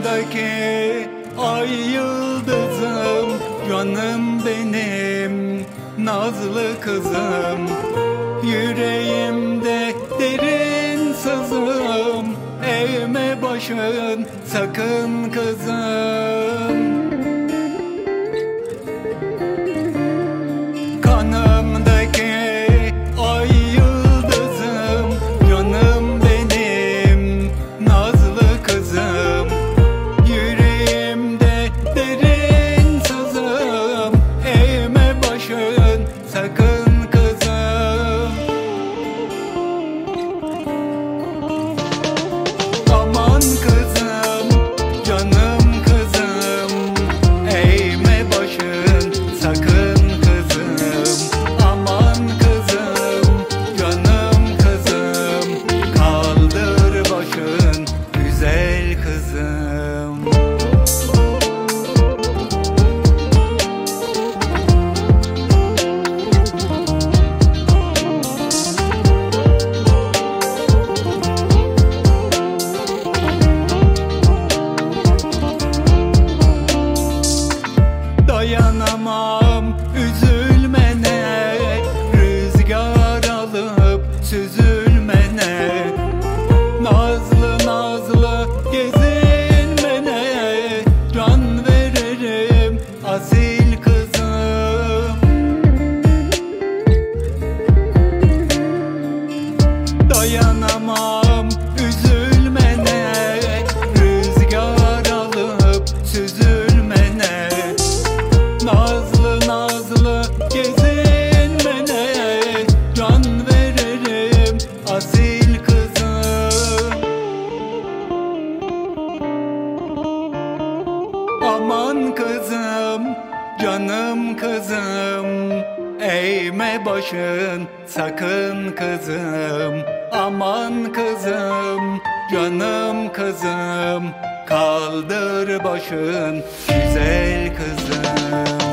Kanımdaki ay yıldızım, canım benim, nazlı kızım. Yüreğimde derin sızım, eğme başın sakın kızım. Kanımdaki ay yıldızım, canım benim, nazlı kızım. Yüreğimde derin sızım, eğme başın sakın kızım. Aman kızım, canım kızım, eğme başın sakın kızım. Aman kızım, canım kızım, kaldır başın güzel kızım. Dayanamam üzülmene, rüzgar alıp süzülmene. Nazlı nazlı gezinmene, can veririm asil kızım. Dayanamam üzülmene, rüzgar alıp süzülmene. Nazlı nazlı gezinmene, can veririm asil kızım. Aman kızım, canım kızım, eğme başın sakın kızım. Aman kızım, canım kızım, kaldır başın güzel kızım.